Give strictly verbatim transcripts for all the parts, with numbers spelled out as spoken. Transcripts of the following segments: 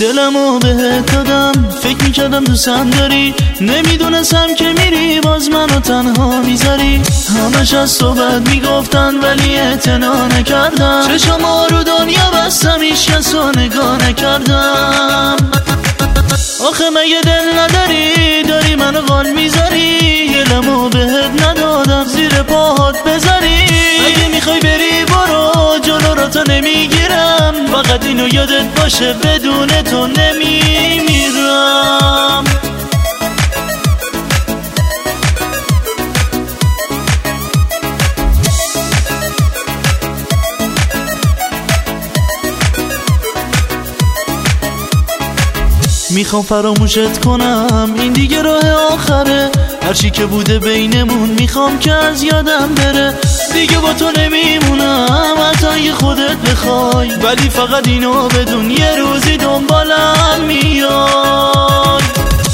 دلمو بهت دادم، فکر میکردم دوستم داری، نمیدونستم که میری باز منو تنها میذاری. همش از تو بد میگفتن ولی اعتنا نکردم، چشمو رو دنیا بستم هیچ کسو نگاه نکردم. آخه مگه دل نداری، داری منو غال میذاری، دلمو بهت ندادم زیر پاهات بذاری. اگه میخوای بری برو، جلو رو تا نمیگیرم، فقط اینو یادت باشه بدون تو نمیمیرم. میخوام فراموشت کنم، این دیگه راه آخره، هرچی که بوده بینمون میخوام که از یادم بره. دیگه با تو نمیمونم حتی اگه خودت بخوای، ولی فقط اینو بدون یه روزی دنبالم میای.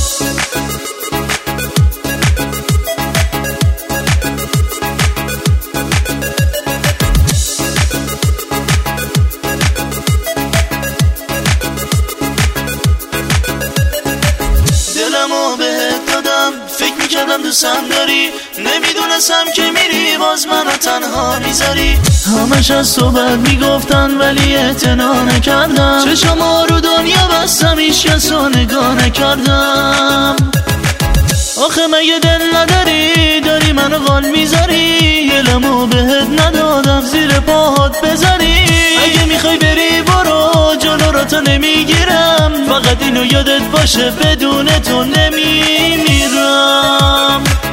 دلمو بهت دادم، فکر میکردم دوستم داری، نمیدونستم که میری باز منو تنها میذاری. همش از تو بد میگفتن ولی اعتنا نکردم، چشمو رو دنیا بستم هیچ کسو نگاه نکردم. آخه مگه دل نداری، داری منو غال میذاری، دلمو بهت ندادم زیر پاهات بذاری. اگه میخوای بری برو، جلو رو تا نمیگیرم، فقط اینو یادت باشه بدون تو نمیمیرم.